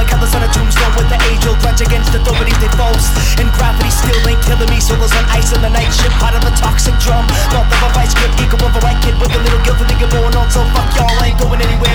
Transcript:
Like colors on a tombstone with the age-old grudge against authority they boast. And gravity still ain't killing me. Solos on ice on the night ship, part of a toxic drum. Mouth of a vice grip, ego of a white kid with a little guilt for thinking more. And also fuck y'all, I ain't going anywhere.